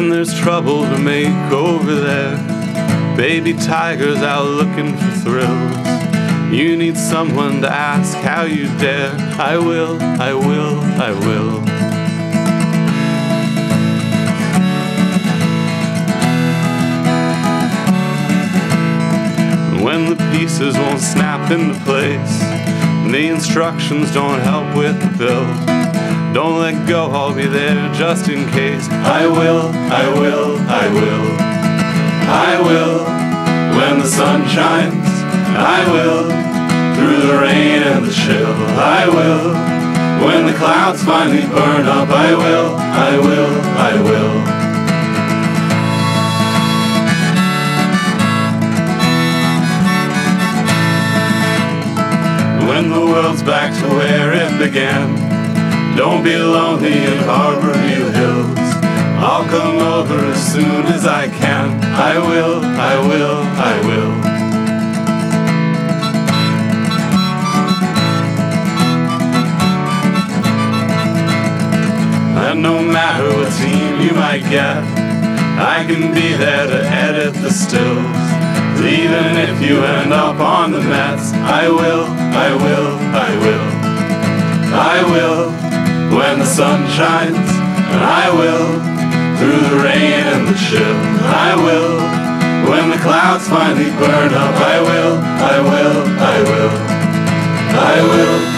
When there's trouble to make over there, baby tigers out looking for thrills. You need someone to ask how you dare. I will, I will, I will. When the pieces won't snap into place, the instructions don't help with the bill, don't let go, I'll be there just in case. I will, I will, I will. I will, when the sun shines. I will, through the rain and the chill. I will, when the clouds finally burn up. I will, I will, I will. When the world's back to where it began, don't be lonely in Harborview Hills. I'll come over as soon as I can. I will, I will, I will. And no matter what team you might get, I can be there to edit the stills. Even if you end up on the Mets, I will, I will, I will. I will, when the sun shines. And I will, through the rain and the chill. I will, when the clouds finally burn up. I will, I will, I will. I will.